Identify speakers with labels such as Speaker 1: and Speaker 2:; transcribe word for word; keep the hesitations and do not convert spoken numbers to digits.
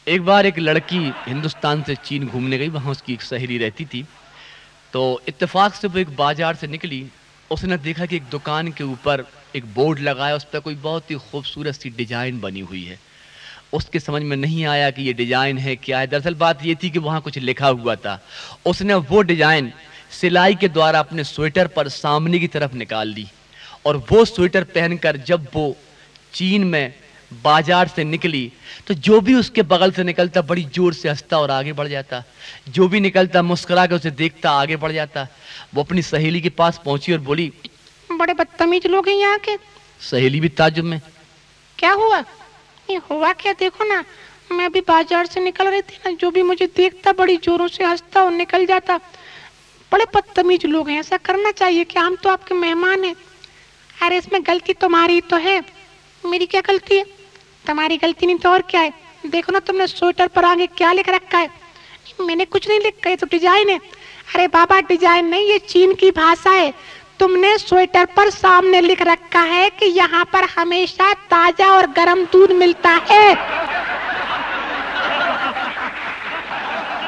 Speaker 1: एक बार एक लड़की हिंदुस्तान से चीन घूमने गई, वहाँ उसकी एक सहेली रहती थी। तो इत्तेफाक से वो एक बाजार से निकली, उसने देखा कि एक दुकान के ऊपर एक बोर्ड लगा है, उस पर कोई बहुत ही खूबसूरत सी डिजाइन बनी हुई है। उसके समझ में नहीं आया कि ये डिजाइन है क्या है। दरअसल बात ये थी कि वहाँ कुछ लिखा हुआ था। उसने वो डिजाइन सिलाई के द्वारा अपने स्वेटर पर सामने की तरफ निकाल ली और वो स्वेटर पहनकर जब वो चीन में बाजार से निकली तो जो भी उसके बगल से निकलता बड़ी जोर से हंसता और आगे बढ़ जाता, जो भी निकलता मुस्कुरा के उसे देखता आगे बढ़ जाता। वो अपनी सहेली के पास पहुंची और बोली,
Speaker 2: बड़े बदतमीज लोग हैं यहाँ के।
Speaker 1: सहेली भी ताज्जुब में,
Speaker 2: क्या हुआ? ये हुआ क्या? देखो ना, मैं अभी बाजार से निकल रही थी ना, जो भी मुझे देखता बड़ी जोरों से हंसता और निकल जाता। बड़े बदतमीज लोग हैं, ऐसा करना चाहिए कि हम तो आपके मेहमान हैं। अरे इसमें गलती तुम्हारी तो है, मेरी क्या गलती है? तुम्हारी गलती नहीं तो और क्या है? देखो ना तुमने स्वेटर पर आगे क्या लिख रखा है। मैंने कुछ नहीं लिखा, ये तो डिजाइन है। अरे बाबा डिजाइन नहीं, ये चीन की भाषा है। तुमने स्वेटर पर सामने लिख रखा है कि यहाँ पर हमेशा ताजा और गर्म दूध मिलता है।